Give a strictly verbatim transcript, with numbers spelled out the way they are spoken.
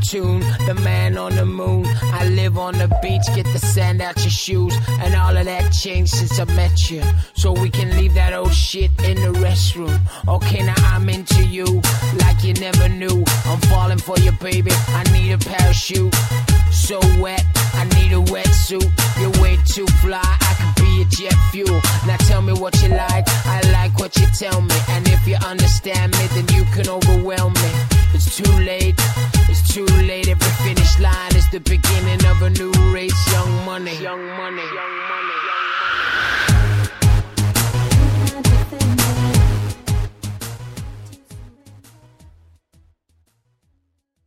Neptune, the man on the moon. I live on the beach, get the sand out your shoes. And all of that changed since I met you. So we can leave that old shit in the restroom. Okay, now I'm into you, like you never knew. I'm falling for you, baby, I need a parachute. So wet, I need a wetsuit. You're way too fly, I could be a jet fuel. Now tell me what you like, I like what you tell me. And if you understand me, then you can overwhelm me. It's too late, it's too late. Every finish line is the beginning.